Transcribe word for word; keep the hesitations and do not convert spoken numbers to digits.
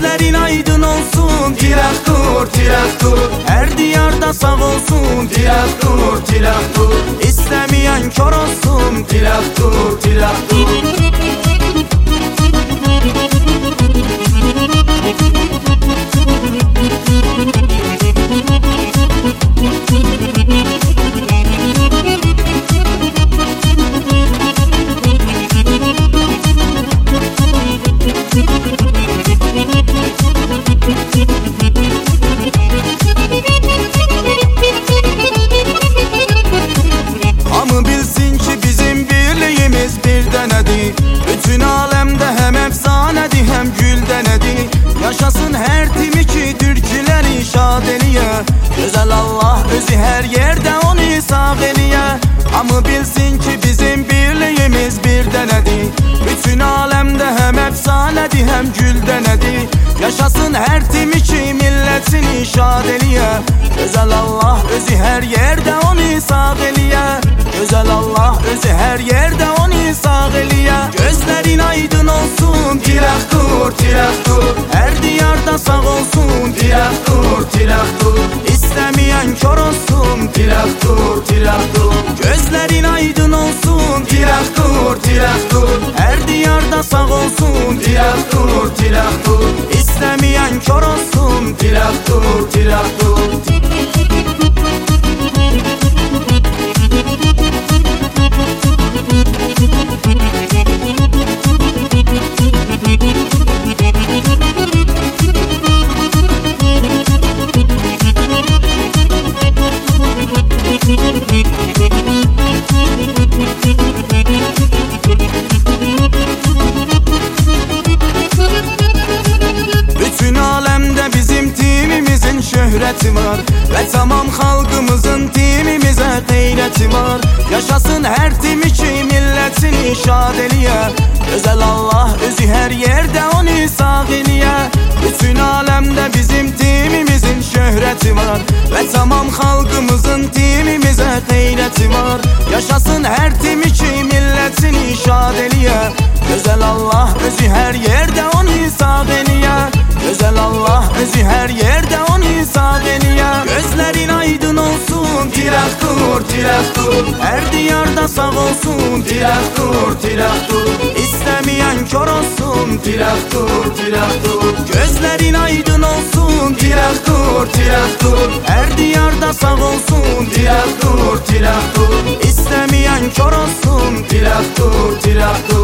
Gözlerin aydın olsun, tiraktur, tiraktur. Her diyarda sağ olsun, tiraktur, tiraktur. İstemeyen kör olsun, tiraktur, tiraktur. Hamı bilsin ki bizim birliğimiz bir denedir. Bütün alemde hem efsanedir hem gül denedir. Yaşasın her timi ki türküleri şad eliye. Güzel Allah özü her yerde onu sağ eliye. Hamı bilsin ki bizim birliğimiz bir denedir. Bütün alemde hem efsanedir hem gül denedir. Yaşasın her timi ki milletini şad eliye. Güzel Allah özü her yerde onu sağ eliye. Güzel Allah özü her yerde onu sağ eliye. Gözlerin aydın olsun, tiraktur, tiraktur. Her diyarda sağ olsun, tiraktur, tiraktur. İstemeyen kör olsun, tiraktur, tiraktur. Gözlerin aydın olsun, tiraktur, tiraktur. Her diyarda sağ olsun, tiraktur, tiraktur. İstemeyen kör olsun, tiraktur, tiraktur. Bütün alemde bizim timimizin şöhreti var. Ve tamam halkımızın timimize gayreti var. Yaşasın her timi ki milletini şad eliye. Güzel Allah özü her yerde onu sağ eliye. Bütün alemde bizim timimizin şöhreti var. Ve tamam halkımızın timimize gayreti var. Yaşasın her timi ki milletini şad eliye. Güzel Allah özü her yerde onu sağ eliye. Güzel Allah özü her yerde onu sağ eliye. Gözlerin aydın olsun, tiraktur, tiraktur. Her diyarda sağ olsun, tiraktur, tiraktur. İstemeyen kör olsun, tiraktur, tiraktur. Gözlerin aydın olsun, tiraktur, tiraktur. Her diyarda sağ olsun, tiraktur, tiraktur. İstemeyen kör olsun, tiraktur, tiraktur.